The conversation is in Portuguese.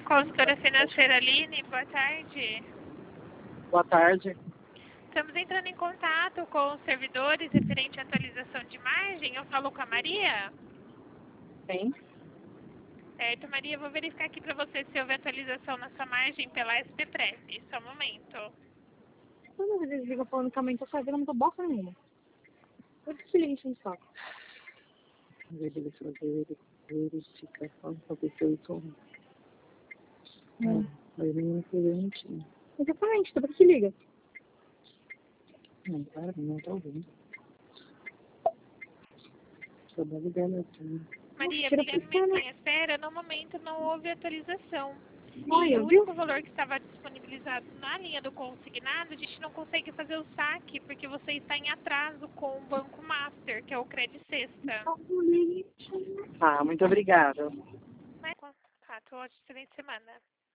Consultora financeira Aline, boa tarde. Boa tarde. Estamos entrando em contato com os servidores referente à atualização de margem. Eu falo com a Maria? Sim. Certo, Maria, eu vou verificar aqui para você se houve atualização na sua margem pela SPPref. Só um momento. Quando eles ligam falando que aumentou, só não tô bosta nenhuma. Eu que liga enchendo o saco. Verificação para ver se eu estou. Mas não cliente. Exatamente, então por que liga? Não, para, não tô ouvindo. Trabalho dela aqui. Maria, obrigada pela minha espera. No momento não houve atualização. Olha, E o único valor que estava disponibilizado na linha do consignado, a gente não consegue fazer o saque, porque você está em atraso com o Banco Master, que é o Credit Sexta. Tá, muito obrigada. Mas, contato, ótimo, excelente semana.